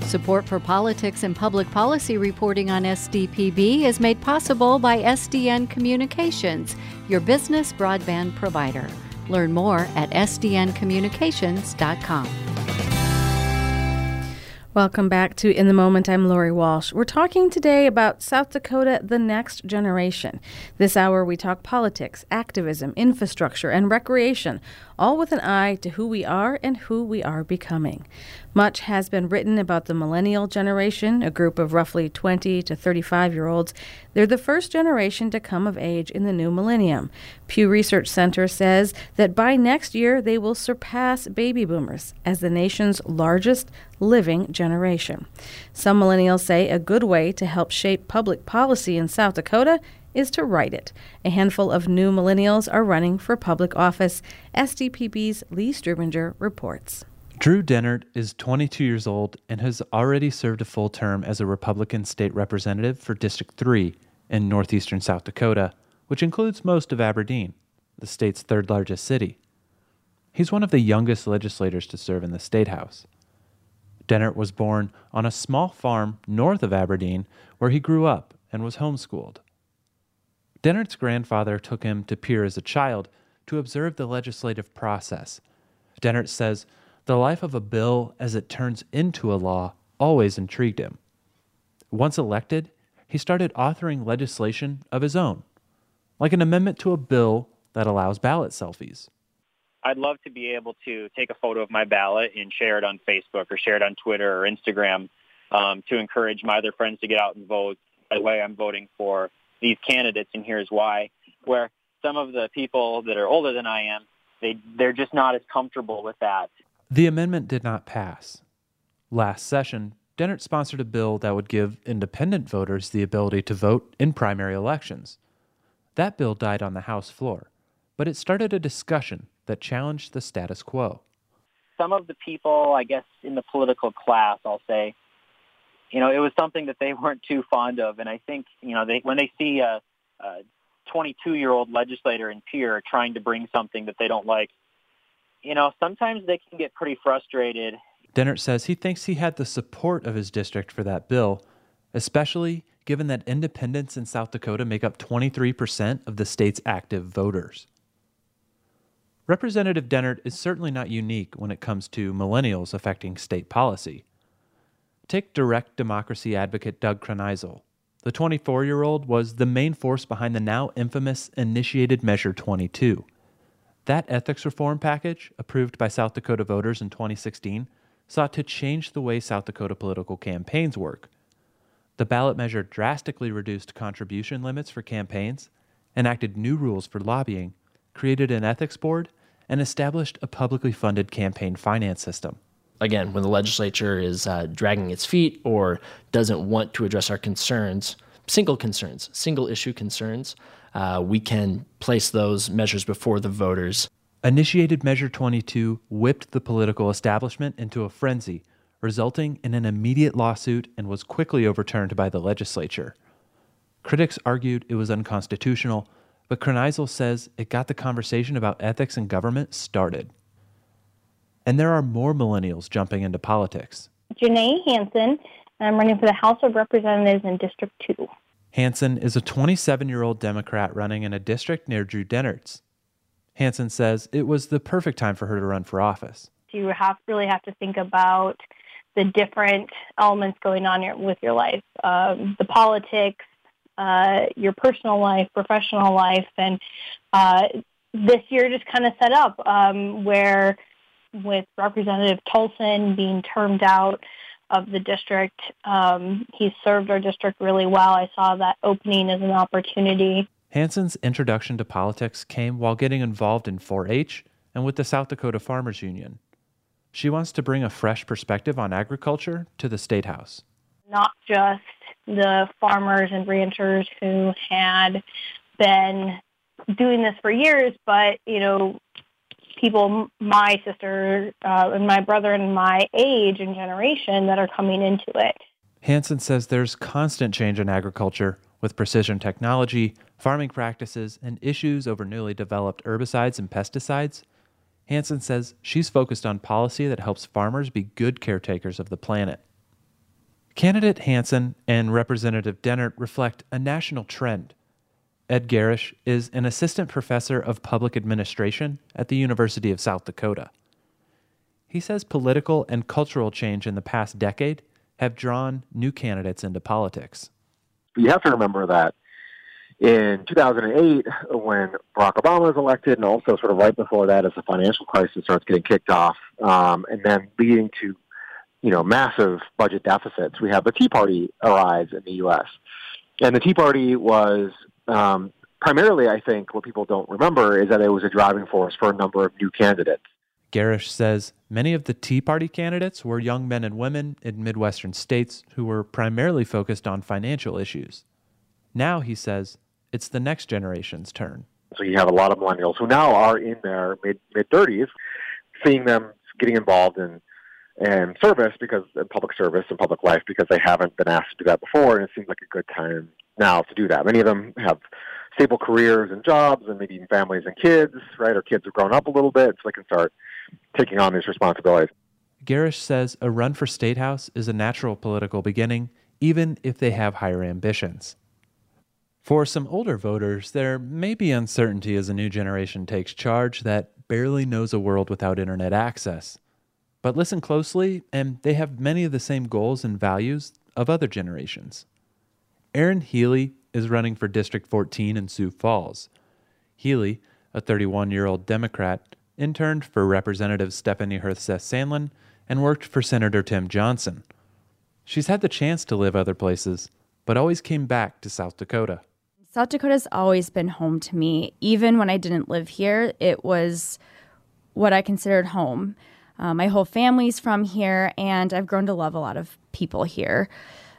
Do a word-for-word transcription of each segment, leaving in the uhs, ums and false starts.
Support for politics and public policy reporting on S D P B is made possible by S D N Communications, your business broadband provider. Learn more at S D N communications dot com. Welcome back to In the Moment. I'm Lori Walsh. We're talking today about South Dakota, the next generation. This hour we talk politics, activism, infrastructure, and recreation, all with an eye to who we are and who we are becoming. Much has been written about the millennial generation, a group of roughly twenty to thirty-five-year-olds. They're the first generation to come of age in the new millennium. Pew Research Center says that by next year they will surpass baby boomers as the nation's largest living generation. Some millennials say a good way to help shape public policy in South Dakota is to write it. A handful of new millennials are running for public office. S D P B's Lee Strubinger reports. Drew Dennert is twenty-two years old and has already served a full term as a Republican state representative for District three in northeastern South Dakota, which includes most of Aberdeen, the state's third largest city. He's one of the youngest legislators to serve in the State House. Dennert was born on a small farm north of Aberdeen where he grew up and was homeschooled. Dennert's grandfather took him to Pierre as a child to observe the legislative process. Dennert says the life of a bill as it turns into a law always intrigued him. Once elected, he started authoring legislation of his own, like an amendment to a bill that allows ballot selfies. I'd love to be able to take a photo of my ballot and share it on Facebook or share it on Twitter or Instagram um, to encourage my other friends to get out and vote. By the way, I'm voting for these candidates, and here's why. Where some of the people that are older than I am, they, they're just not as comfortable with that. The amendment did not pass. Last session, Dennert sponsored a bill that would give independent voters the ability to vote in primary elections. That bill died on the House floor, but it started a discussion that challenged the status quo. Some of the people, I guess, in the political class, I'll say, you know, it was something that they weren't too fond of. And I think, you know, they when they see a twenty-two-year-old legislator in Pierre trying to bring something that they don't like, you know, sometimes they can get pretty frustrated. Dennert says he thinks he had the support of his district for that bill, especially given that independents in South Dakota make up twenty-three percent of the state's active voters. Representative Dennert is certainly not unique when it comes to millennials affecting state policy. Take direct democracy advocate Doug Kroneisel. The twenty-four-year-old was the main force behind the now infamous Initiated Measure twenty-two. That ethics reform package, approved by South Dakota voters in twenty sixteen, sought to change the way South Dakota political campaigns work. The ballot measure drastically reduced contribution limits for campaigns, enacted new rules for lobbying, created an ethics board, and established a publicly funded campaign finance system. Again, when the legislature is uh, dragging its feet or doesn't want to address our concerns, single concerns, single issue concerns, uh, we can place those measures before the voters. Initiated Measure twenty-two whipped the political establishment into a frenzy, resulting in an immediate lawsuit and was quickly overturned by the legislature. Critics argued it was unconstitutional, but Kroneisel says it got the conversation about ethics in government started. And there are more millennials jumping into politics. Janae Hansen, and I'm running for the House of Representatives in District two. Hansen is a twenty-seven-year-old Democrat running in a district near Drew Dennert's. Hansen says it was the perfect time for her to run for office. You have really have to think about the different elements going on with your life, um, the politics, uh, your personal life, professional life, and uh, this year just kind of set up um, where with Representative Tolson being termed out of the district, um, he's served our district really well. I saw that opening as an opportunity. Hansen's introduction to politics came while getting involved in four H and with the South Dakota Farmers Union. She wants to bring a fresh perspective on agriculture to the State House. Not just the farmers and ranchers who had been doing this for years, but, you know, people my sister uh, and my brother and my age and generation that are coming into it. Hansen says there's constant change in agriculture with precision technology, farming practices, and issues over newly developed herbicides and pesticides. Hansen says she's focused on policy that helps farmers be good caretakers of the planet. Candidate Hansen and Representative Dennert reflect a national trend. Ed Garish is an assistant professor of public administration at the University of South Dakota. He says political and cultural change in the past decade have drawn new candidates into politics. You have to remember that in two thousand eight, when Barack Obama was elected, and also sort of right before that as the financial crisis starts getting kicked off, um, and then leading to, you know, massive budget deficits, we have the Tea Party arise in the U S. And the Tea Party was um, primarily, I think, what people don't remember is that it was a driving force for a number of new candidates. Garish says many of the Tea Party candidates were young men and women in Midwestern states who were primarily focused on financial issues. Now, he says, it's the next generation's turn. So you have a lot of millennials who now are in their mid, mid-thirties, seeing them getting involved in, in service, because in public service and public life, because they haven't been asked to do that before, and it seems like a good time now to do that. Many of them have stable careers and jobs and maybe even families and kids, right? Or kids have grown up a little bit, so they can start taking on these responsibilities. Garish says a run for State House is a natural political beginning, even if they have higher ambitions. For some older voters, there may be uncertainty as a new generation takes charge that barely knows a world without internet access. But listen closely, and they have many of the same goals and values of other generations. Aaron Healy is running for District fourteen in Sioux Falls. Healy, a thirty-one-year-old Democrat, interned for Representative Stephanie Hearst-Sandlin and worked for Senator Tim Johnson. She's had the chance to live other places, but always came back to South Dakota. South Dakota's always been home to me. Even when I didn't live here, it was what I considered home. Uh, my whole family's from here, and I've grown to love a lot of people here.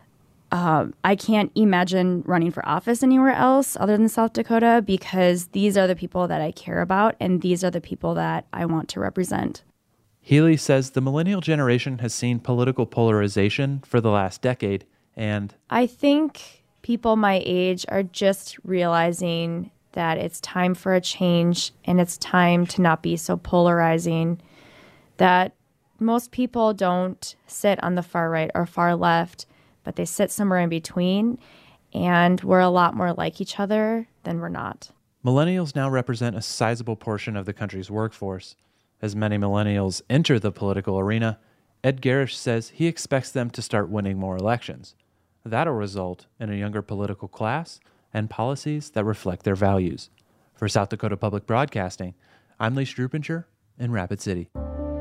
Uh, I can't imagine running for office anywhere else other than South Dakota, because these are the people that I care about, and these are the people that I want to represent. Healy says the millennial generation has seen political polarization for the last decade, and I think people my age are just realizing that it's time for a change, and it's time to not be so polarizing, that most people don't sit on the far right or far left, but they sit somewhere in between, and we're a lot more like each other than we're not. Millennials now represent a sizable portion of the country's workforce. As many millennials enter the political arena, Ed Garish says he expects them to start winning more elections. That'll result in a younger political class and policies that reflect their values. For South Dakota Public Broadcasting, I'm Lee Strupinger in Rapid City.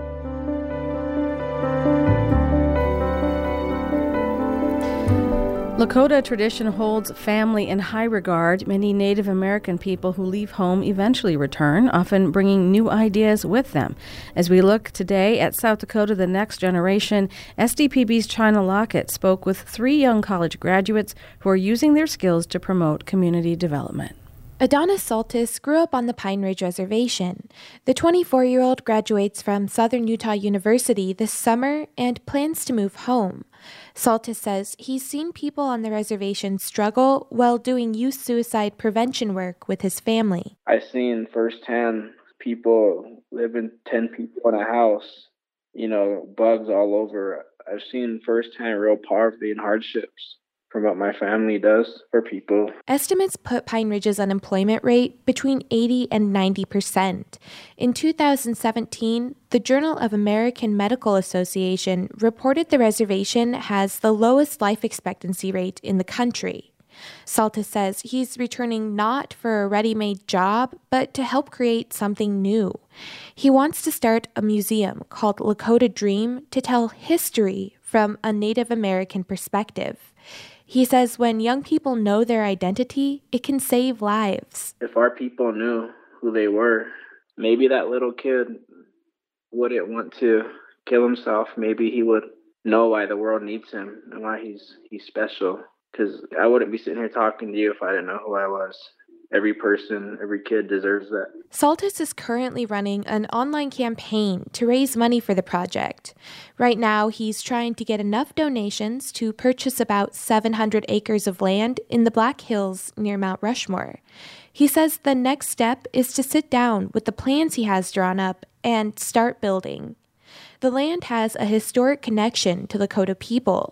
Lakota tradition holds family in high regard. Many Native American people who leave home eventually return, often bringing new ideas with them. As we look today at South Dakota, the next generation, S D P B's China Lockett spoke with three young college graduates who are using their skills to promote community development. Adonis Saltis grew up on the Pine Ridge Reservation. The twenty-four-year-old graduates from Southern Utah University this summer and plans to move home. Saltis says he's seen people on the reservation struggle while doing youth suicide prevention work with his family. I've seen firsthand people living ten people in a house, you know, bugs all over. I've seen firsthand real poverty and hardships from what my family does for people. Estimates put Pine Ridge's unemployment rate between eighty and ninety percent. In two thousand seventeen, the Journal of American Medical Association reported the reservation has the lowest life expectancy rate in the country. Saltis says he's returning not for a ready-made job, but to help create something new. He wants to start a museum called Lakota Dream to tell history from a Native American perspective. He says when young people know their identity, it can save lives. If our people knew who they were, maybe that little kid wouldn't want to kill himself. Maybe he would know why the world needs him and why he's he's special. Because I wouldn't be sitting here talking to you if I didn't know who I was. Every person, every kid deserves that. Saltis is currently running an online campaign to raise money for the project. Right now, he's trying to get enough donations to purchase about seven hundred acres of land in the Black Hills near Mount Rushmore. He says the next step is to sit down with the plans he has drawn up and start building. The land has a historic connection to Lakota people.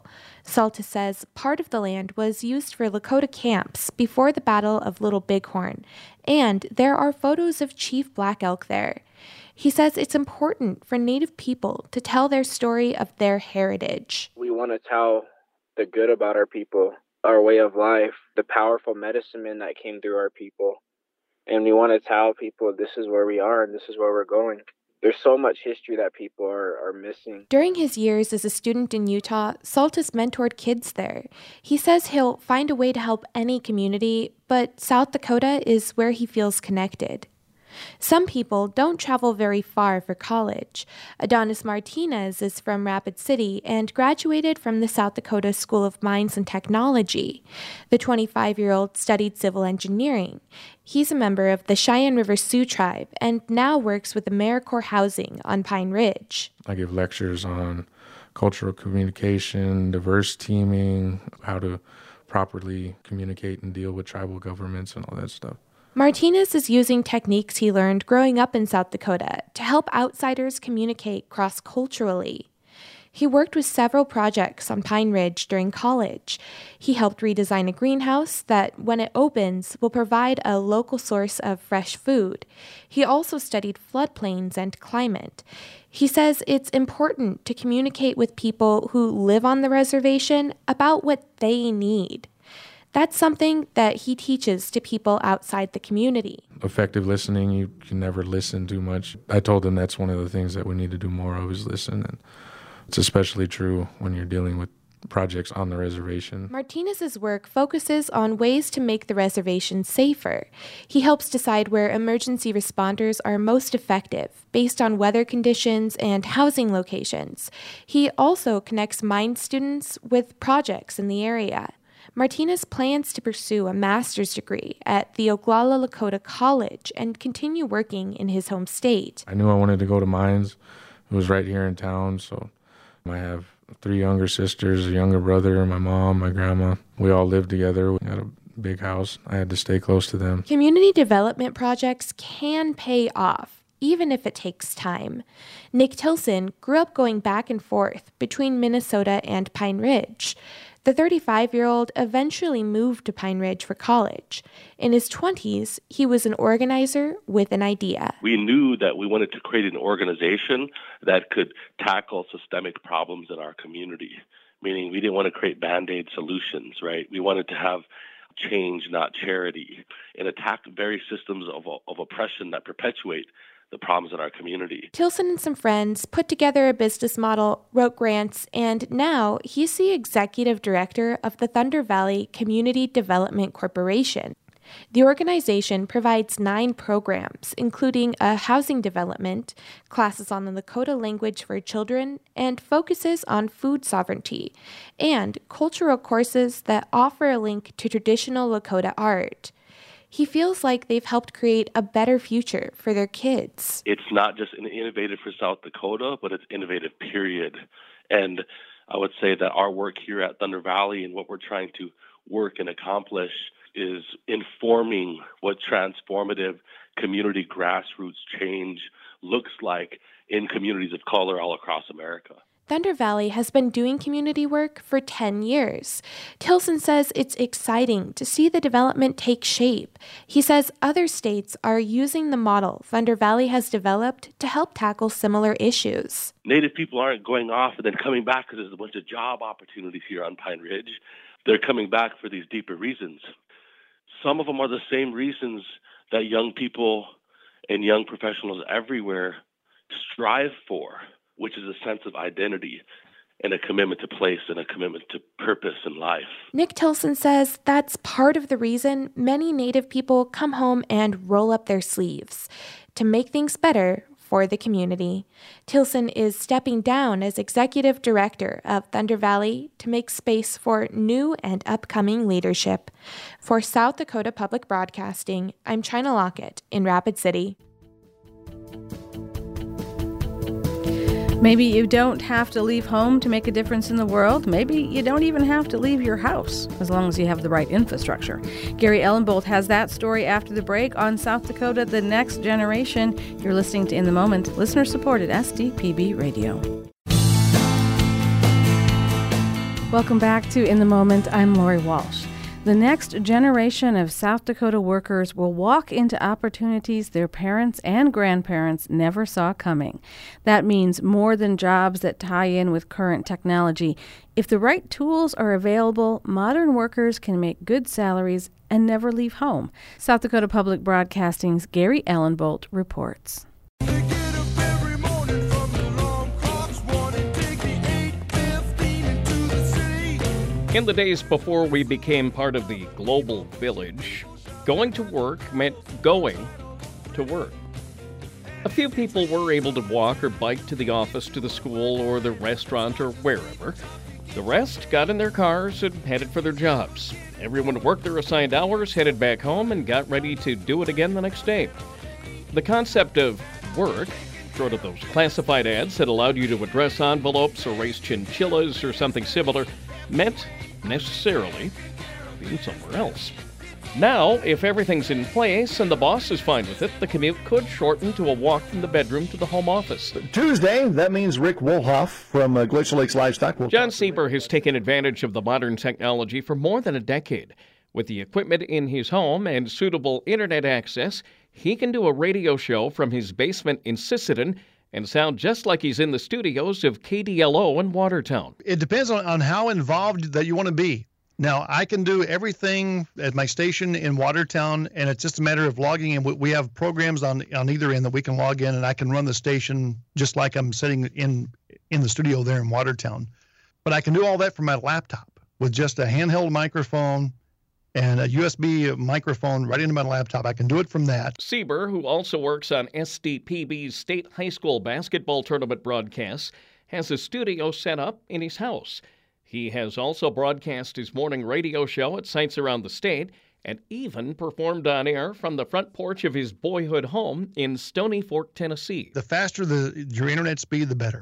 Saltis says part of the land was used for Lakota camps before the Battle of Little Bighorn, and there are photos of Chief Black Elk there. He says it's important for Native people to tell their story of their heritage. We want to tell the good about our people, our way of life, the powerful medicine men that came through our people. And we want to tell people this is where we are and this is where we're going. There's so much history that people are, are missing. During his years as a student in Utah, Saltis mentored kids there. He says he'll find a way to help any community, but South Dakota is where he feels connected. Some people don't travel very far for college. Adonis Martinez is from Rapid City and graduated from the South Dakota School of Mines and Technology. The twenty-five-year-old studied civil engineering. He's a member of the Cheyenne River Sioux tribe and now works with AmeriCorps Housing on Pine Ridge. I give lectures on cultural communication, diverse teaming, how to properly communicate and deal with tribal governments and all that stuff. Martinez is using techniques he learned growing up in South Dakota to help outsiders communicate cross-culturally. He worked with several projects on Pine Ridge during college. He helped redesign a greenhouse that, when it opens, will provide a local source of fresh food. He also studied floodplains and climate. He says it's important to communicate with people who live on the reservation about what they need. That's something that he teaches to people outside the community. Effective listening, you can never listen too much. I told them that's one of the things that we need to do more of is listen. And it's especially true when you're dealing with projects on the reservation. Martinez's work focuses on ways to make the reservation safer. He helps decide where emergency responders are most effective based on weather conditions and housing locations. He also connects mine students with projects in the area. Martinez plans to pursue a master's degree at the Oglala Lakota College and continue working in his home state. I knew I wanted to go to mines. It was right here in town, so I have three younger sisters, a younger brother, my mom, my grandma. We all lived together. We had a big house. I had to stay close to them. Community development projects can pay off, even if it takes time. Nick Tilson grew up going back and forth between Minnesota and Pine Ridge. The thirty-five-year-old eventually moved to Pine Ridge for college. In his twenties, he was an organizer with an idea. We knew that we wanted to create an organization that could tackle systemic problems in our community, meaning we didn't want to create Band-Aid solutions, right? We wanted to have change, not charity, and attack various systems of, of oppression that perpetuate the problems in our community. Tilson and some friends put together a business model, wrote grants, and now he's the executive director of the Thunder Valley Community Development Corporation. The organization provides nine programs, including a housing development, classes on the Lakota language for children, and focuses on food sovereignty, and cultural courses that offer a link to traditional Lakota art. He feels like they've helped create a better future for their kids. It's not just innovative for South Dakota, but it's innovative, period. And I would say that our work here at Thunder Valley and what we're trying to work and accomplish is informing what transformative community grassroots change looks like in communities of color all across America. Thunder Valley has been doing community work for ten years. Tilson says it's exciting to see the development take shape. He says other states are using the model Thunder Valley has developed to help tackle similar issues. Native people aren't going off and then coming back because there's a bunch of job opportunities here on Pine Ridge. They're coming back for these deeper reasons. Some of them are the same reasons that young people and young professionals everywhere strive for, which is a sense of identity and a commitment to place and a commitment to purpose in life. Nick Tilson says that's part of the reason many Native people come home and roll up their sleeves to make things better for the community. Tilson is stepping down as executive director of Thunder Valley to make space for new and upcoming leadership. For South Dakota Public Broadcasting, I'm China Lockett in Rapid City. Maybe you don't have to leave home to make a difference in the world. Maybe you don't even have to leave your house, as long as you have the right infrastructure. Gary Ellenbolt has that story after the break on South Dakota, the next generation. You're listening to In the Moment, listener-supported S D P B Radio. Welcome back to In the Moment. I'm Lori Walsh. The next generation of South Dakota workers will walk into opportunities their parents and grandparents never saw coming. That means more than jobs that tie in with current technology. If the right tools are available, modern workers can make good salaries and never leave home. South Dakota Public Broadcasting's Gary Ellenbolt reports. In the days before we became part of the global village, going to work meant going to work. A few people were able to walk or bike to the office, to the school, or the restaurant, or wherever. The rest got in their cars and headed for their jobs. Everyone worked their assigned hours, headed back home, and got ready to do it again the next day. The concept of work, short of those classified ads that allowed you to address envelopes or raise chinchillas or something similar, meant necessarily being somewhere else. Now, if everything's in place and the boss is fine with it, the commute could shorten to a walk from the bedroom to the home office. Tuesday, that means Rick Wolhoff from uh, Glacier Lakes Livestock. Will John Sieber has taken advantage of the modern technology for more than a decade. With the equipment in his home and suitable internet access, he can do a radio show from his basement in Sisseton and sound just like he's in the studios of K D L O in Watertown. It depends on, on how involved that you want to be. Now, I can do everything at my station in Watertown, and it's just a matter of logging in. We have programs on, on either end that we can log in, and I can run the station just like I'm sitting in, in the studio there in Watertown. But I can do all that from my laptop with just a handheld microphone and a U S B microphone right into my laptop. I can do it from that. Sieber, who also works on S D P B's state high school basketball tournament broadcasts, has a studio set up in his house. He has also broadcast his morning radio show at sites around the state and even performed on air from the front porch of his boyhood home in Stony Fork, Tennessee. The faster the your internet speed, the better.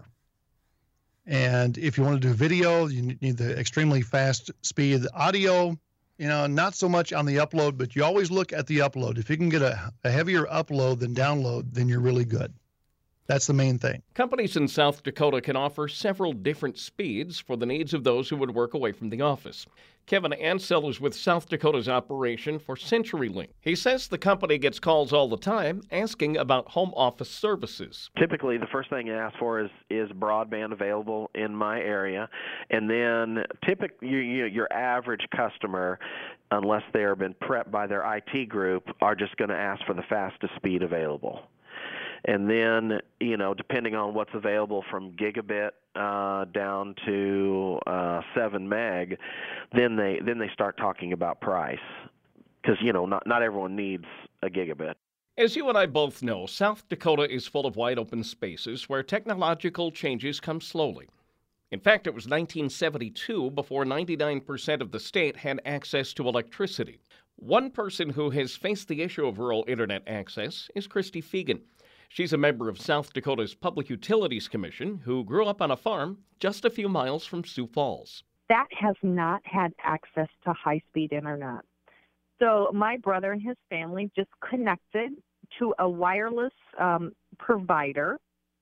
And if you want to do video, you need the extremely fast speed. The audio, you know, not so much on the upload, but you always look at the upload. If you can get a, a heavier upload than download, then you're really good. That's the main thing. Companies in South Dakota can offer several different speeds for the needs of those who would work away from the office. Kevin Ansell is with South Dakota's operation for CenturyLink. He says the company gets calls all the time asking about home office services. Typically, the first thing you ask for is, is broadband available in my area. And then typically, you, you, your average customer, unless they have been prepped by their I T group, are just going to ask for the fastest speed available. And then, you know, depending on what's available from gigabit uh, down to uh, seven meg, then they then they start talking about price, because you know not not everyone needs a gigabit. As you and I both know, South Dakota is full of wide open spaces where technological changes come slowly. In fact, it was nineteen seventy-two before ninety-nine percent of the state had access to electricity. One person who has faced the issue of rural internet access is Christy Fegan. She's a member of South Dakota's Public Utilities Commission who grew up on a farm just a few miles from Sioux Falls. That has not had access to high-speed internet. So my brother and his family just connected to a wireless um, provider,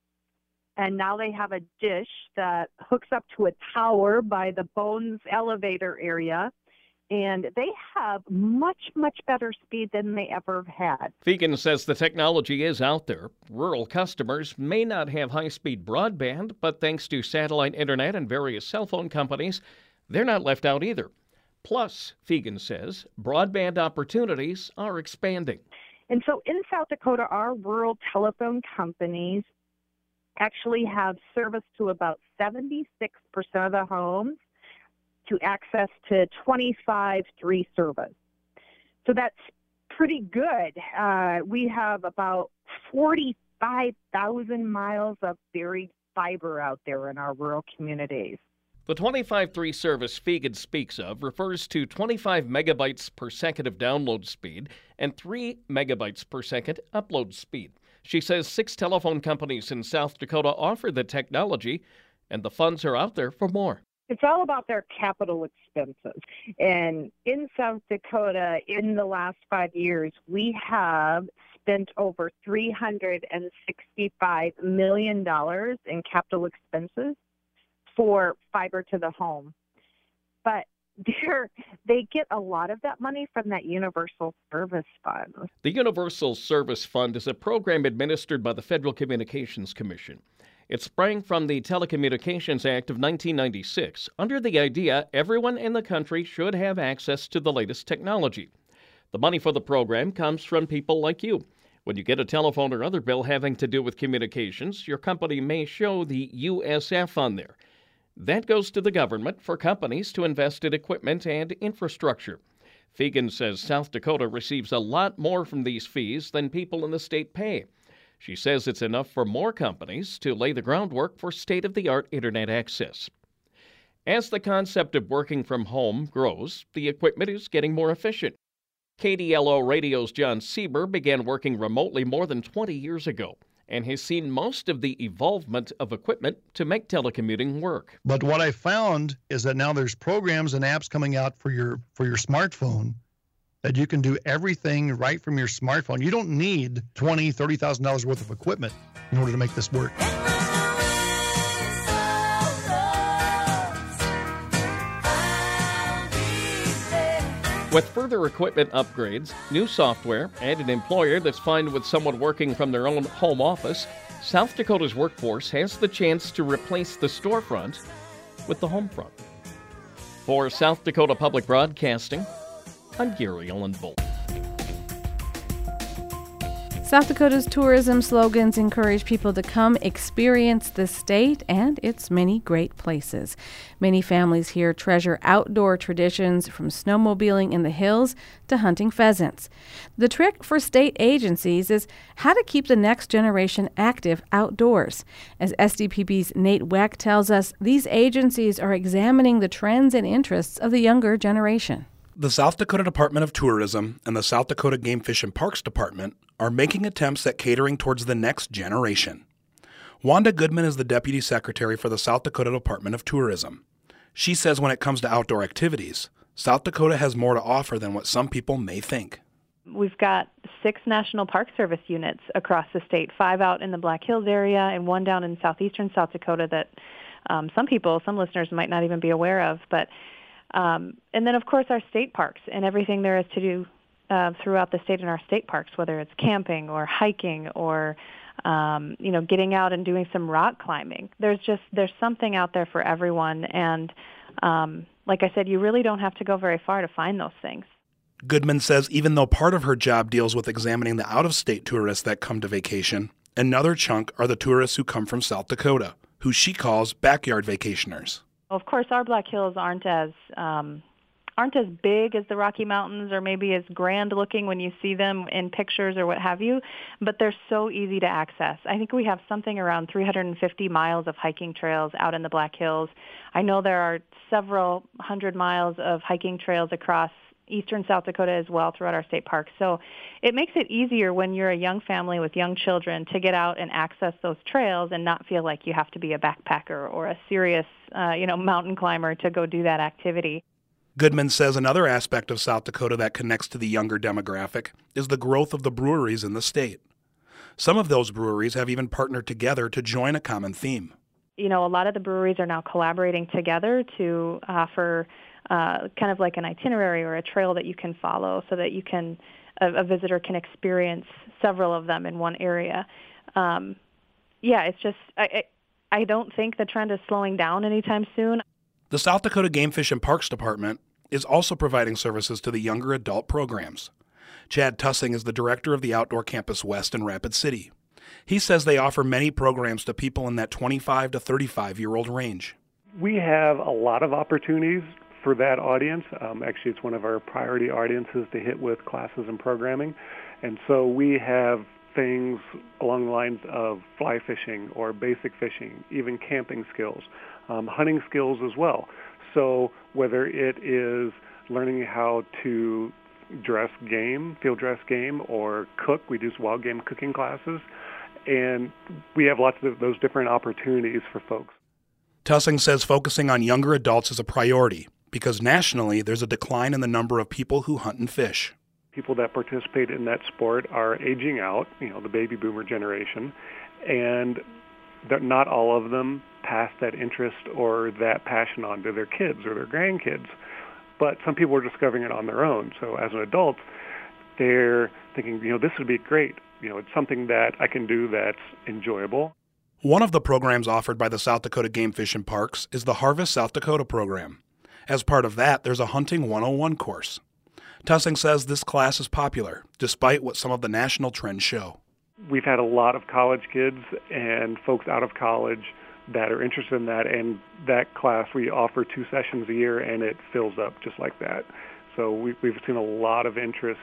and now they have a dish that hooks up to a tower by the Bones elevator area, and they have much, much better speed than they ever had. Fegan says the technology is out there. Rural customers may not have high-speed broadband, but thanks to satellite internet and various cell phone companies, they're not left out either. Plus, Fegan says, broadband opportunities are expanding. And so in South Dakota, our rural telephone companies actually have service to about seventy-six percent of the homes, to access to twenty-five three service. So that's pretty good. Uh, we have about forty-five thousand miles of buried fiber out there in our rural communities. The twenty-five three service Fegan speaks of refers to twenty-five megabytes per second of download speed and three megabytes per second upload speed. She says six telephone companies in South Dakota offer the technology, and the funds are out there for more. It's all about their capital expenses. And in South Dakota, in the last five years, we have spent over three hundred sixty-five million dollars in capital expenses for fiber to the home. but they're, they get a lot of that money from that Universal Service Fund. The Universal Service Fund is a program administered by the Federal Communications Commission. It sprang from the Telecommunications Act of nineteen ninety-six under the idea everyone in the country should have access to the latest technology. The money for the program comes from people like you. When you get a telephone or other bill having to do with communications, your company may show the U S F on there. That goes to the government for companies to invest in equipment and infrastructure. Fegan says South Dakota receives a lot more from these fees than people in the state pay. She says it's enough for more companies to lay the groundwork for state-of-the-art internet access. As the concept of working from home grows, the equipment is getting more efficient. K D L O Radio's John Sieber began working remotely more than twenty years ago and has seen most of the evolvement of equipment to make telecommuting work. But what I found is that now there's programs and apps coming out for your for your smartphone that you can do everything right from your smartphone. You don't need twenty thousand dollars, thirty thousand dollars worth of equipment in order to make this work. With further equipment upgrades, new software, and an employer that's fine with someone working from their own home office, South Dakota's workforce has the chance to replace the storefront with the home front. For South Dakota Public Broadcasting, I'm Gary Ellenbolt. South Dakota's tourism slogans encourage people to come experience the state and its many great places. Many families here treasure outdoor traditions from snowmobiling in the hills to hunting pheasants. The trick for state agencies is how to keep the next generation active outdoors. As S D P B's Nate Weck tells us, these agencies are examining the trends and interests of the younger generation. The South Dakota Department of Tourism and the South Dakota Game Fish and Parks Department are making attempts at catering towards the next generation. Wanda Goodman is the Deputy Secretary for the South Dakota Department of Tourism. She says when it comes to outdoor activities, South Dakota has more to offer than what some people may think. We've got six National Park Service units across the state, five out in the Black Hills area and one down in southeastern South Dakota that um, some people, some listeners might not even be aware of. But Um, and then, of course, our state parks and everything there is to do uh, throughout the state in our state parks, whether it's camping or hiking or, um, you know, getting out and doing some rock climbing. There's just there's something out there for everyone. And um, like I said, you really don't have to go very far to find those things. Goodman says even though part of her job deals with examining the out-of-state tourists that come to vacation, another chunk are the tourists who come from South Dakota, who she calls backyard vacationers. Of course, our Black Hills aren't as um, aren't as big as the Rocky Mountains or maybe as grand looking when you see them in pictures or what have you, but they're so easy to access. I think we have something around three hundred fifty miles of hiking trails out in the Black Hills. I know there are several hundred miles of hiking trails across eastern South Dakota as well throughout our state parks. So it makes it easier when you're a young family with young children to get out and access those trails and not feel like you have to be a backpacker or a serious, uh, you know, mountain climber to go do that activity. Goodman says another aspect of South Dakota that connects to the younger demographic is the growth of the breweries in the state. Some of those breweries have even partnered together to join a common theme. You know, a lot of the breweries are now collaborating together to offer uh, kind of like an itinerary or a trail that you can follow so that you can, a, a visitor can experience several of them in one area. Um, yeah, it's just, I, I, I don't think the trend is slowing down anytime soon. The South Dakota Game Fish and Parks Department is also providing services to the younger adult programs. Chad Tussing is the director of the Outdoor Campus West in Rapid City. He says they offer many programs to people in that twenty-five to thirty-five-year-old range. We have a lot of opportunities for that audience. Um, actually, it's one of our priority audiences to hit with classes and programming. And so we have things along the lines of fly fishing or basic fishing, even camping skills, um, hunting skills as well. So whether it is learning how to dress game, field dress game, or cook, we do wild game cooking classes. And we have lots of those different opportunities for folks. Tussing says focusing on younger adults is a priority because nationally there's a decline in the number of people who hunt and fish. People that participate in that sport are aging out, you know, the baby boomer generation, and not all of them pass that interest or that passion on to their kids or their grandkids. But some people are discovering it on their own. So as an adult, they're thinking, you know, this would be great. You know, it's something that I can do that's enjoyable. One of the programs offered by the South Dakota Game Fish and Parks is the Harvest South Dakota program. As part of that, there's a Hunting one oh one course. Tussing says this class is popular, despite what some of the national trends show. We've had a lot of college kids and folks out of college that are interested in that, and that class we offer two sessions a year, and it fills up just like that. So we, we've seen a lot of interest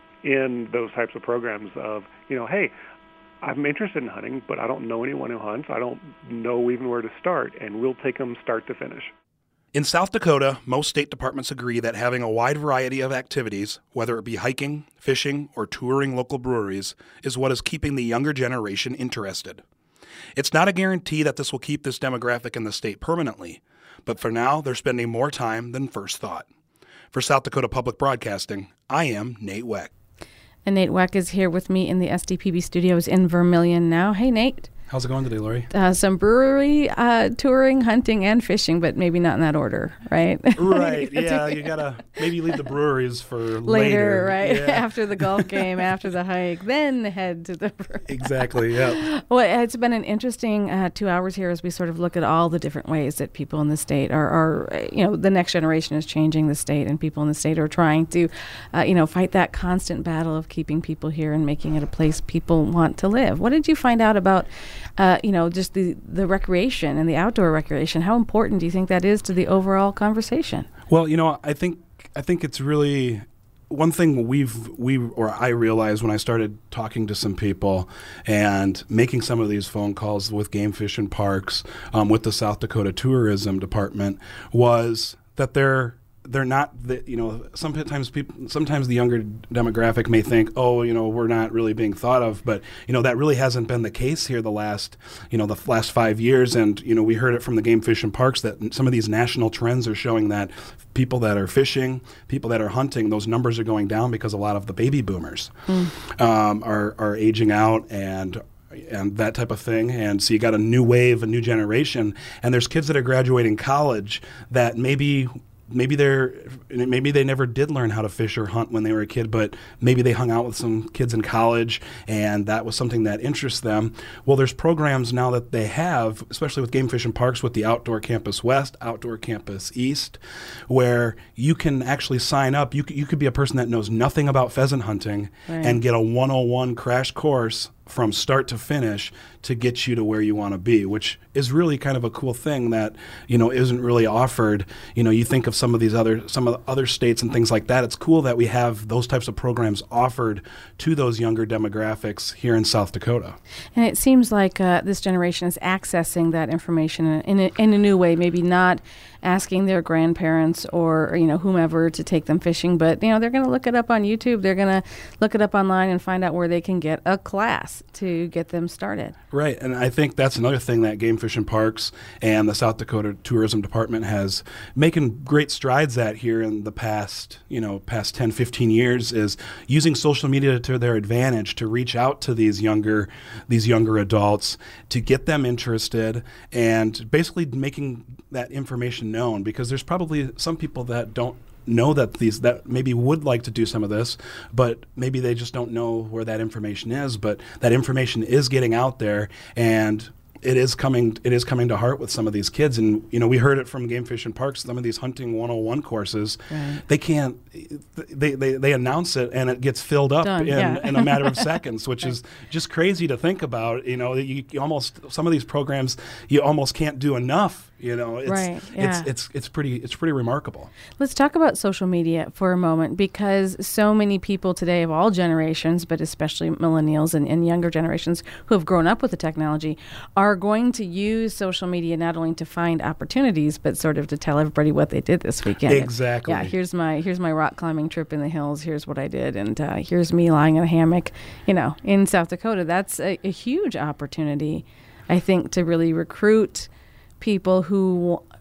in those types of programs of, you know, hey, I'm interested in hunting, but I don't know anyone who hunts. I don't know even where to start, and we'll take them start to finish. In South Dakota, most state departments agree that having a wide variety of activities, whether it be hiking, fishing, or touring local breweries, is what is keeping the younger generation interested. It's not a guarantee that this will keep this demographic in the state permanently, but for now, they're spending more time than first thought. For South Dakota Public Broadcasting, I am Nate Weck. And Nate Weck is here with me in the S D P B studios in Vermilion now. Hey, Nate. How's it going today, Lori? Uh, some brewery, uh, touring, hunting, and fishing, but maybe not in that order, right? Right, yeah, you gotta maybe leave the breweries for later. Later, right? Yeah. After the golf game, after the hike, then head to the brewery. Exactly, yeah. Well, it's been an interesting uh, two hours here as we sort of look at all the different ways that people in the state are, are, you know, the next generation is changing the state, and people in the state are trying to, uh, you know, fight that constant battle of keeping people here and making it a place people want to live. What did you find out about Uh, you know, just the, the recreation and the outdoor recreation? How important do you think that is to the overall conversation? Well, you know, I think I think it's really one thing we've we or I realized when I started talking to some people and making some of these phone calls with Game Fish and Parks, um, with the South Dakota Tourism Department, was that they're they're not the, you know, sometimes people, sometimes the younger demographic may think, oh, you know, we're not really being thought of, but, you know, that really hasn't been the case here the last, you know, the last five years. And, you know, we heard it from the Game Fish and Parks that some of these national trends are showing that people that are fishing, people that are hunting, those numbers are going down because a lot of the baby boomers mm. um, are, are aging out and and that type of thing. And so you got a new wave, a new generation, and there's kids that are graduating college that maybe Maybe they're maybe they never did learn how to fish or hunt when they were a kid, but maybe they hung out with some kids in college and that was something that interests them. Well, there's programs now that they have, especially with Game Fish and Parks, with the Outdoor Campus West, Outdoor Campus East, where you can actually sign up. You, you could be a person that knows nothing about pheasant hunting right. and get a one oh one crash course from start to finish to get you to where you want to be, which is really kind of a cool thing that, you know, isn't really offered. You know, you think of some of these other, some of the other states and things like that. It's cool that we have those types of programs offered to those younger demographics here in South Dakota. And it seems like uh, this generation is accessing that information in a, in a new way, maybe not asking their grandparents or, you know, whomever to take them fishing, but, you know, they're going to look it up on YouTube. They're going to look it up online and find out where they can get a class to get them started. Right, and I think that's another thing that Game Fish and Parks and the South Dakota Tourism Department has making great strides at here in the past, you know, past ten, fifteen years is using social media to their advantage to reach out to these younger, these younger adults to get them interested and basically making that information known, because there's probably some people that don't know that these that maybe would like to do some of this, but maybe they just don't know where that information is. But that information is getting out there, and it is coming it is coming to heart with some of these kids. And, you know, we heard it from Game Fish and Parks, some of these Hunting one oh one courses, right. they can't, they, they, they announce it and it gets filled up Done, in, yeah. in a matter of seconds, which right. is just crazy to think about. You know, you, you almost, some of these programs, you almost can't do enough. You know, it's, right, yeah. it's it's it's pretty it's pretty remarkable. Let's talk about social media for a moment, because so many people today of all generations, but especially millennials and, and younger generations who have grown up with the technology, are going to use social media not only to find opportunities, but sort of to tell everybody what they did this weekend. Exactly. Yeah, here's my here's my rock climbing trip in the hills. Here's what I did, and uh, here's me lying in a hammock. You know, in South Dakota, that's a, a huge opportunity, I think, to really recruit people who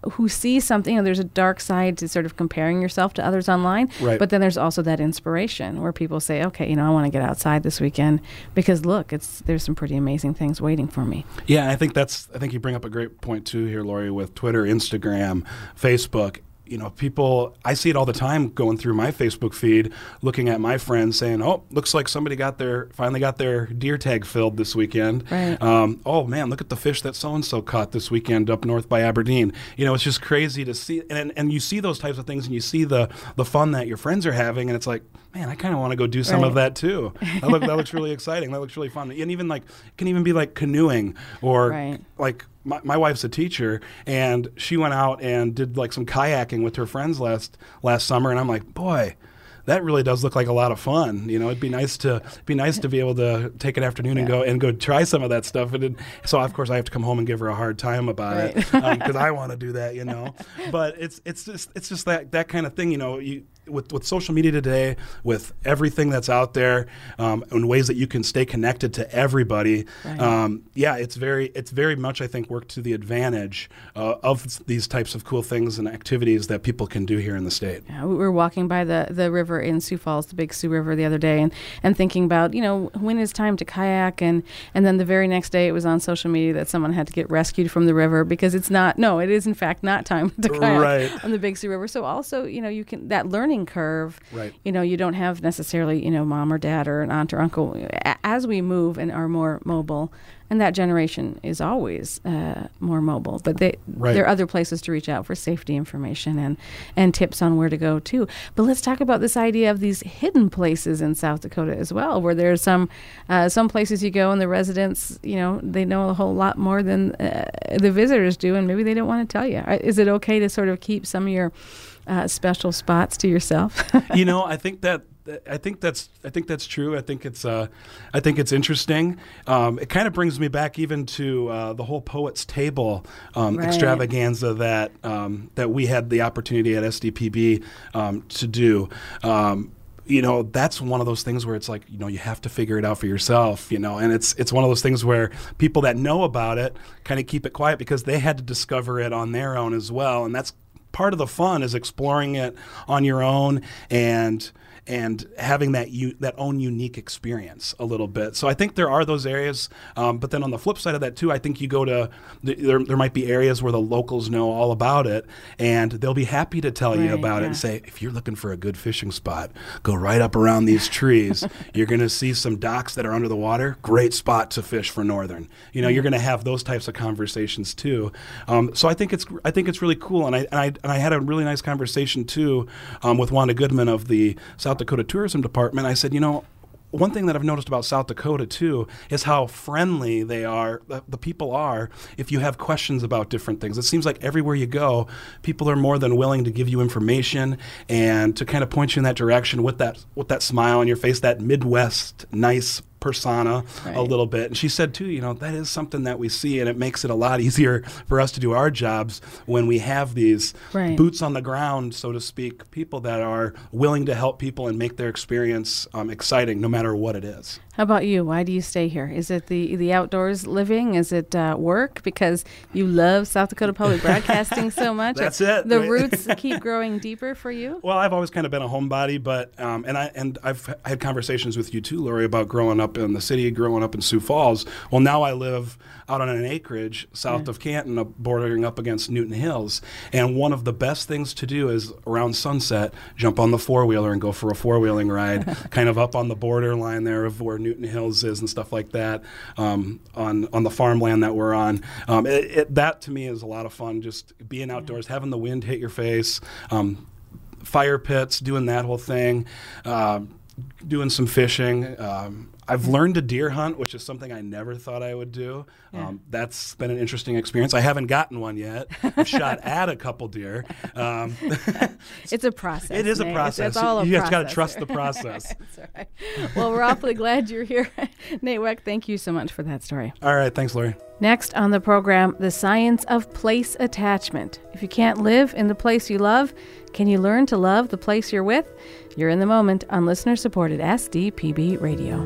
who see something, you know, there's a dark side to sort of comparing yourself to others online, right. but then there's also that inspiration where people say, okay, you know, I want to get outside this weekend because look, it's there's some pretty amazing things waiting for me. Yeah, I think that's, I think you bring up a great point too here, Lori, with Twitter, Instagram, Facebook. You know, people, I see it all the time going through my Facebook feed, looking at my friends saying, oh, looks like somebody got their, finally got their deer tag filled this weekend. Right. Um, oh, man, look at the fish that so-and-so caught this weekend up north by Aberdeen. You know, it's just crazy to see. And and you see those types of things and you see the, the fun that your friends are having. And it's like, man, I kind of want to go do some right. of that too. That, look, that looks really exciting. That looks really fun. And even like, it can even be like canoeing or right. like, My, my wife's a teacher, and she went out and did like some kayaking with her friends last last summer, and I'm like, boy, that really does look like a lot of fun. You know, it'd be nice to be nice to be able to take an afternoon yeah. and go and go try some of that stuff. And it, so of course I have to come home and give her a hard time about right. it because um, I want to do that. You know, but it's it's just it's just that that kind of thing. You know, you. With, with social media today, with everything that's out there, um, and ways that you can stay connected to everybody, right. um, yeah, it's very, it's very much, I think, worked to the advantage uh, of these types of cool things and activities that people can do here in the state. Yeah, we were walking by the, the river in Sioux Falls, the Big Sioux River, the other day, and, and thinking about, you know, when is time to kayak, and, and then the very next day it was on social media that someone had to get rescued from the river because it's not, no, it is in fact not time to kayak right. on the Big Sioux River. So also, you know, you can, that learning curve, right. you know, you don't have necessarily, you know, mom or dad or an aunt or uncle. As we move and are more mobile, and that generation is always uh, more mobile, but they, right. there are other places to reach out for safety information and, and tips on where to go too. But let's talk about this idea of these hidden places in South Dakota as well, where there's some uh, some places you go and the residents, you know, they know a whole lot more than uh, the visitors do, and maybe they don't want to tell you. Is it okay to sort of keep some of your Uh, special spots to yourself? You know, I think that I think that's I think that's true. I think it's uh, I think it's interesting. Um, it kind of brings me back even to uh, the whole Poets Table um, right. extravaganza that um, that we had the opportunity at S D P B um, to do. Um, you know, that's one of those things where it's like, you know, you have to figure it out for yourself, you know, and it's it's one of those things where people that know about it kind of keep it quiet because they had to discover it on their own as well, and that's part of the fun is exploring it on your own and and having that u- that own unique experience a little bit. So I think there are those areas, um, but then on the flip side of that too, I think you go to, the, there, there might be areas where the locals know all about it, and they'll be happy to tell right, you about yeah. it and say, if you're looking for a good fishing spot, go right up around these trees. You're going to see some docks that are under the water. Great spot to fish for northern. You know, yeah. you're going to have those types of conversations too. Um, so I think it's I think it's really cool, and I and I and I had a really nice conversation too um, with Wanda Goodman of the South Dakota Tourism Department. I said, you know, one thing that I've noticed about South Dakota too is how friendly they are, the, the people are, if you have questions about different things. It seems like everywhere you go, people are more than willing to give you information and to kind of point you in that direction with that with that smile on your face, that Midwest nice persona right. a little bit. And she said too, you know, that is something that we see, and it makes it a lot easier for us to do our jobs when we have these right. boots on the ground, so to speak, people that are willing to help people and make their experience um, exciting no matter what it is. How about you? Why do you stay here? Is it the the outdoors living? Is it uh, work because you love South Dakota Public Broadcasting so much? That's it. The roots keep growing deeper for you? Well, I've always kind of been a homebody, but um, and I and I've had conversations with you too, Lori, about growing up in the city, growing up in Sioux Falls. Well, now I live out on an acreage south yeah. of Canton, uh, bordering up against Newton Hills. And one of the best things to do is around sunset, jump on the four-wheeler and go for a four-wheeling ride, kind of up on the borderline there of where Newton Hills is and stuff like that, um, on on the farmland that we're on. Um, it, it, that to me is a lot of fun, just being outdoors, having the wind hit your face, um, fire pits, doing that whole thing, uh, doing some fishing. Um, I've learned to deer hunt, which is something I never thought I would do. Yeah. Um, that's been an interesting experience. I haven't gotten one yet. I've shot at a couple deer. Um, it's a process. It is Nate. a process. It's, it's all a you process. just got to trust the process. That's all right. Well, we're awfully glad you're here. Nate Weck, thank you so much for that story. All right. Thanks, Lori. Next on the program, the science of place attachment. If you can't live in the place you love, can you learn to love the place you're with? You're in the moment on listener-supported S D P B Radio.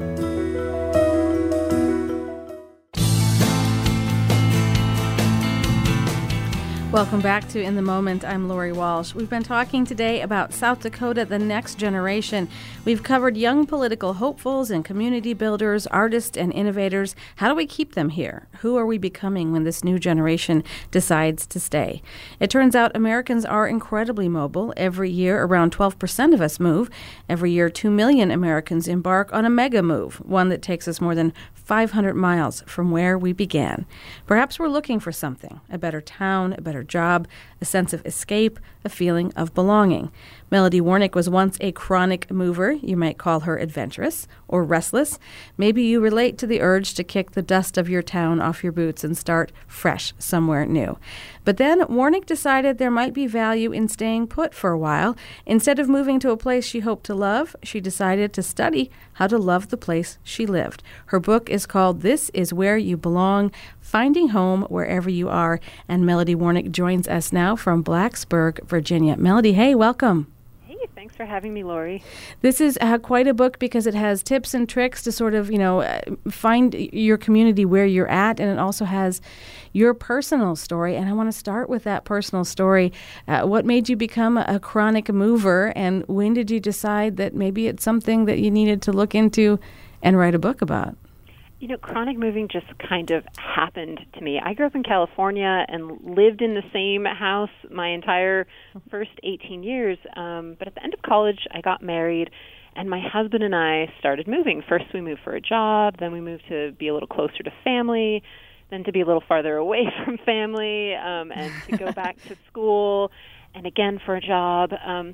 Welcome back to In the Moment. I'm Lori Walsh. We've been talking today about South Dakota, the next generation. We've covered young political hopefuls and community builders, artists and innovators. How do we keep them here? Who are we becoming when this new generation decides to stay? It turns out Americans are incredibly mobile. Every year, around twelve percent of us move. Every year, two million Americans embark on a mega move, one that takes us more than five hundred miles from where we began. Perhaps we're looking for something, a better town, a better job, a sense of escape, a feeling of belonging. Melody Warnick was once a chronic mover. You might call her adventurous or restless. Maybe you relate to the urge to kick the dust of your town off your boots and start fresh somewhere new. But then Warnick decided there might be value in staying put for a while. Instead of moving to a place she hoped to love, she decided to study how to love the place she lived. Her book is called This Is Where You Belong, Finding Home Wherever You Are. And Melody Warnick joins us now from Blacksburg, Virginia. Melody, hey, welcome. Thanks for having me, Lori. This is uh, quite a book because it has tips and tricks to sort of, you know, uh, find your community where you're at, and it also has your personal story. And I want to start with that personal story. Uh, what made you become a chronic mover, and when did you decide that maybe it's something that you needed to look into and write a book about? You know, chronic moving just kind of happened to me. I grew up in California and lived in the same house my entire first eighteen years. Um, but at the end of college, I got married, and my husband and I started moving. First, we moved for a job. Then we moved to be a little closer to family, then to be a little farther away from family, um, and to go back to school, and again for a job. Um,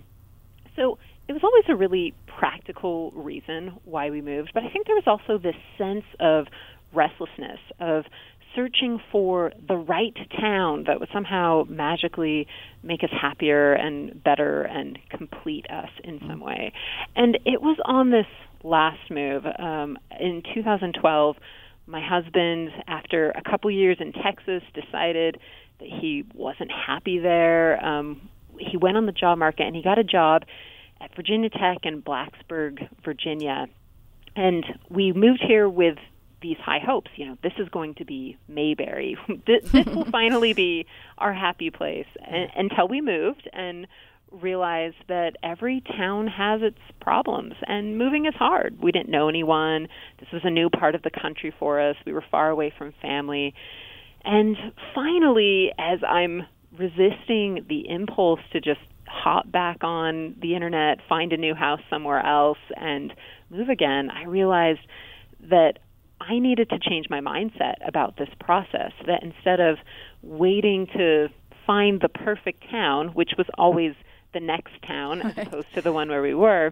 so it was always a really practical reason why we moved, but I think there was also this sense of restlessness, of searching for the right town that would somehow magically make us happier and better and complete us in some way. And it was on this last move. Um, in two thousand twelve, my husband, after a couple years in Texas, decided that he wasn't happy there. Um, he went on the job market and he got a job at Virginia Tech in Blacksburg, Virginia. And we moved here with these high hopes. You know, this is going to be Mayberry. this, this will finally be our happy place. And, until we moved and realized that every town has its problems, and moving is hard. We didn't know anyone. This was a new part of the country for us. We were far away from family. And finally, as I'm resisting the impulse to just hop back on the internet, find a new house somewhere else, and move again, I realized that I needed to change my mindset about this process, that instead of waiting to find the perfect town, which was always the next town as opposed to the one where we were,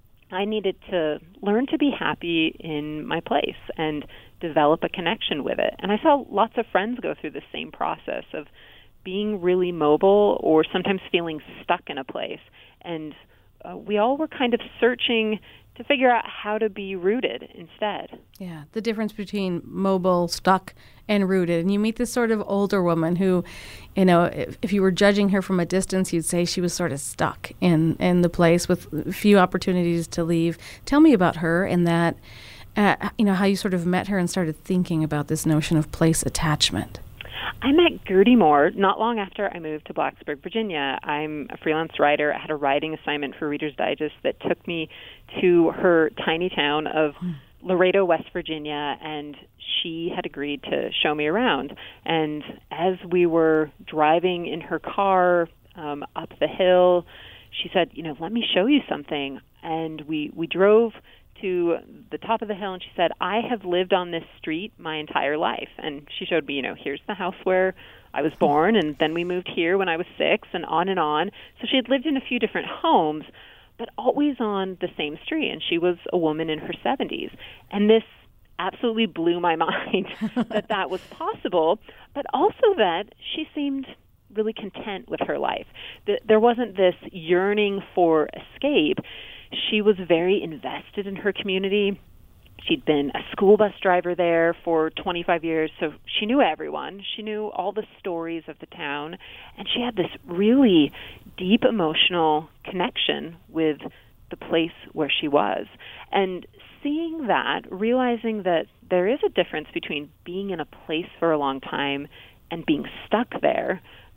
I needed to learn to be happy in my place and develop a connection with it. And I saw lots of friends go through the same process of being really mobile or sometimes feeling stuck in a place. And uh, we all were kind of searching to figure out how to be rooted instead. Yeah, the difference between mobile, stuck, and rooted. And you meet this sort of older woman who, you know, if, if you were judging her from a distance, you'd say she was sort of stuck in, in the place with few opportunities to leave. Tell me about her and that, uh, you know, how you sort of met her and started thinking about this notion of place attachment. I met Gertie Moore not long after I moved to Blacksburg, Virginia. I'm a freelance writer. I had a writing assignment for Reader's Digest that took me to her tiny town of Laredo, West Virginia, and she had agreed to show me around. And as we were driving in her car um, up the hill, she said, you know, let me show you something. And we, we drove to the top of the hill, and she said, I have lived on this street my entire life. And she showed me, you know, here's the house where I was born, and then we moved here when I was six, and on and on. So she had lived in a few different homes, but always on the same street, and she was a woman in her seventies. And this absolutely blew my mind that that was possible, but also that she seemed really content with her life. There wasn't this yearning for escape. She was very invested in her community. She'd been a school bus driver there for twenty-five years, so she knew everyone. She knew all the stories of the town, and she had this really deep emotional connection with the place where she was. And seeing that, realizing that there is a difference between being in a place for a long time and being stuck there,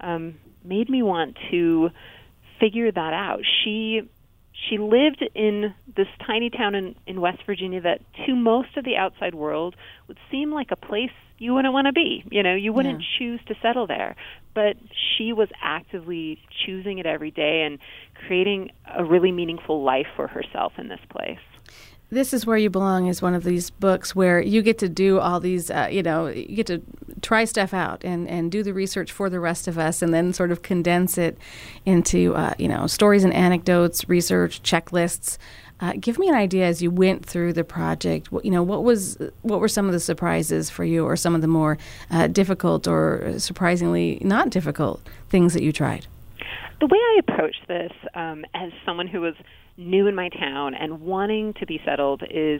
um, made me want to figure that out. She she lived in this tiny town in, in West Virginia that to most of the outside world would seem like a place you wouldn't want to be. You know, you wouldn't yeah. choose to settle there. But she was actively choosing it every day and creating a really meaningful life for herself in this place. This Is Where You Belong is one of these books where you get to do all these, uh, you know, you get to try stuff out and, and do the research for the rest of us and then sort of condense it into, uh, you know, stories and anecdotes, research, checklists. Uh, give me an idea as you went through the project. What, you know, what was what were some of the surprises for you, or some of the more uh, difficult or surprisingly not difficult things that you tried? The way I approached this um, as someone who was new in my town and wanting to be settled is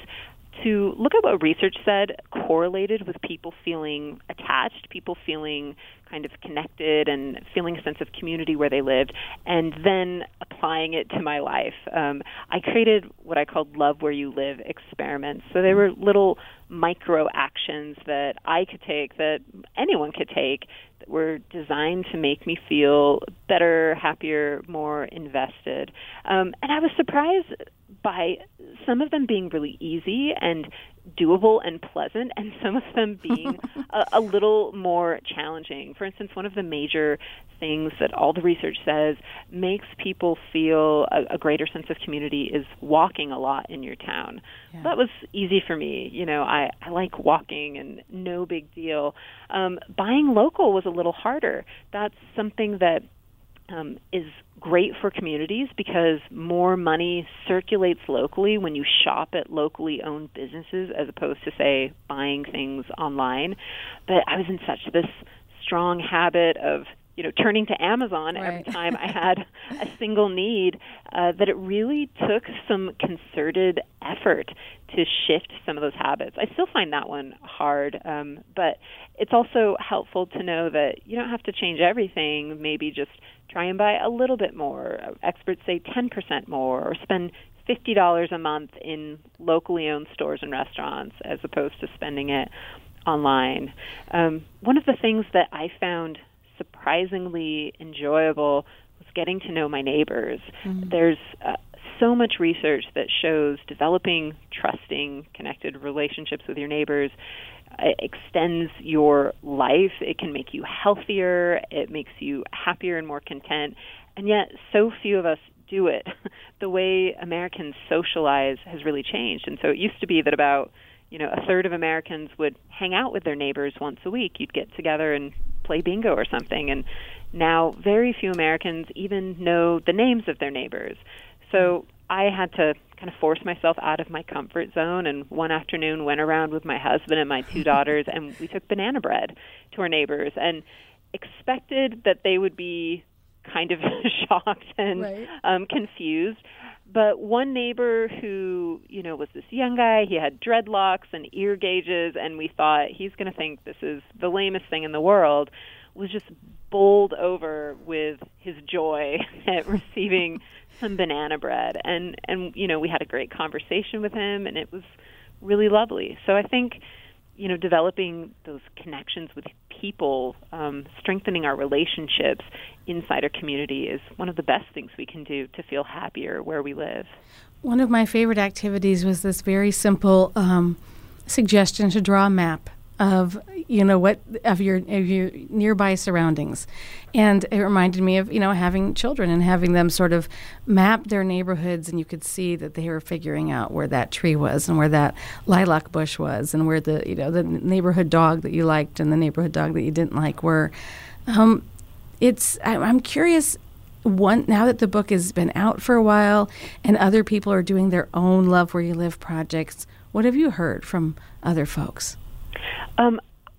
to look at what research said correlated with people feeling attached, people feeling kind of connected and feeling a sense of community where they lived, and then applying it to my life. Um, I created what I called Love Where You Live experiments. So they were little micro actions that I could take, that anyone could take, that were designed to make me feel better, happier, more invested. Um, and I was surprised by some of them being really easy and doable and pleasant, and some of them being a, a little more challenging. For instance, one of the major things that all the research says makes people feel a, a greater sense of community is walking a lot in your town. Yeah. That was easy for me. You know, I, I like walking and no big deal. Um, buying local was a little harder. That's something that um, is great for communities because more money circulates locally when you shop at locally owned businesses as opposed to, say, buying things online. But I was in such this strong habit of, you know, turning to Amazon right. every time I had a single need uh, that it really took some concerted effort to shift some of those habits. I still find that one hard, um, but it's also helpful to know that you don't have to change everything, maybe just try and buy a little bit more. Experts say ten percent more, or spend fifty dollars a month in locally owned stores and restaurants as opposed to spending it online. Um, one of the things that I found surprisingly enjoyable was getting to know my neighbors. Mm-hmm. There's uh, so much research that shows developing trusting, connected relationships with your neighbors it extends your life. It can make you healthier. It makes you happier and more content. And yet so few of us do it. The way Americans socialize has really changed. And so it used to be that about, you know, a third of Americans would hang out with their neighbors once a week. You'd get together and play bingo or something. And now very few Americans even know the names of their neighbors. So I had to kind of force myself out of my comfort zone, and one afternoon went around with my husband and my two daughters, and we took banana bread to our neighbors and expected that they would be kind of shocked and right. um, confused. But one neighbor who, you know, was this young guy, he had dreadlocks and ear gauges, and we thought he's going to think this is the lamest thing in the world, was just bowled over with his joy at receiving some banana bread. And, and, you know, we had a great conversation with him, and it was really lovely. So I think, you know, developing those connections with people, um, strengthening our relationships inside our community is one of the best things we can do to feel happier where we live. One of my favorite activities was this very simple um, suggestion to draw a map of, you know, what of your of your nearby surroundings. And it reminded me of, you know, having children and having them sort of map their neighborhoods, and you could see that they were figuring out where that tree was and where that lilac bush was and where the, you know, the neighborhood dog that you liked and the neighborhood dog that you didn't like were. Um, it's I, I'm curious, one, now that the book has been out for a while and other people are doing their own Love Where You Live projects, what have you heard from other folks? Um,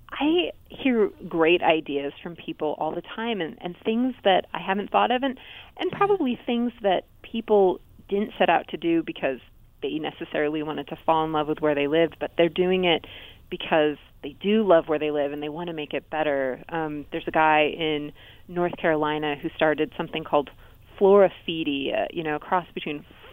I hear great ideas from people all the time, and, and things that I haven't thought of, and, and probably things that people didn't set out to do because they necessarily wanted to fall in love with where they lived, but they're doing it because they do love where they live and they want to make it better. Um, there's a guy in North Carolina who started something called Flora Fidi, uh, you know, a cross between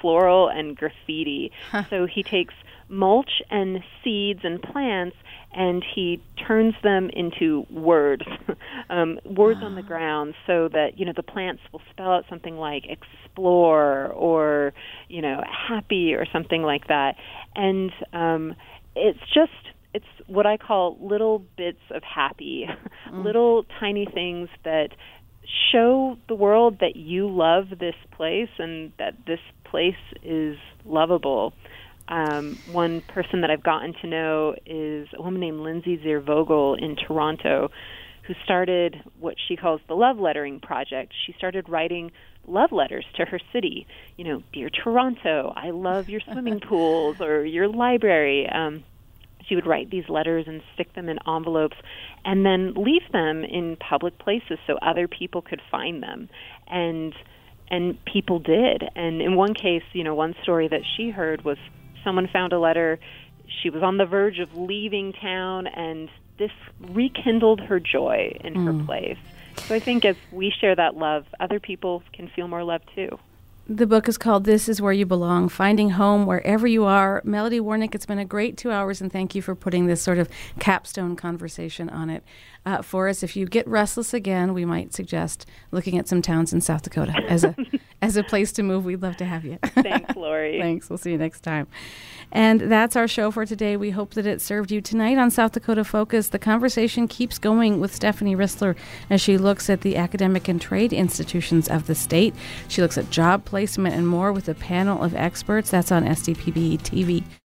floral and graffiti. Huh. So he takes mulch and seeds and plants, and he turns them into words, um, words oh. on the ground, so that, you know, the plants will spell out something like explore or, you know, happy or something like that. And um, it's just, it's what I call little bits of happy, mm. little tiny things that show the world that you love this place and that this place is lovable. Um, one person that I've gotten to know is a woman named Lindsay Ziervogel in Toronto, who started what she calls the Love Lettering Project. She started writing love letters to her city. You know, dear Toronto, I love your swimming pools or your library. Um, she would write these letters and stick them in envelopes and then leave them in public places so other people could find them. And and people did. And in one case, you know, one story that she heard was someone found a letter. She was on the verge of leaving town, and this rekindled her joy in mm. her place. So I think as we share that love, other people can feel more love too. The book is called This Is Where You Belong, Finding Home Wherever You Are. Melody Warnick, it's been a great two hours, and thank you for putting this sort of capstone conversation on it uh, for us. If you get restless again, we might suggest looking at some towns in South Dakota as a as a place to move. We'd love to have you. Thanks, Lori. Thanks. We'll see you next time. And that's our show for today. We hope that it served you. Tonight on South Dakota Focus, the conversation keeps going with Stephanie Rissler as she looks at the academic and trade institutions of the state. She looks at job placement and more with a panel of experts. That's on S D P B T V.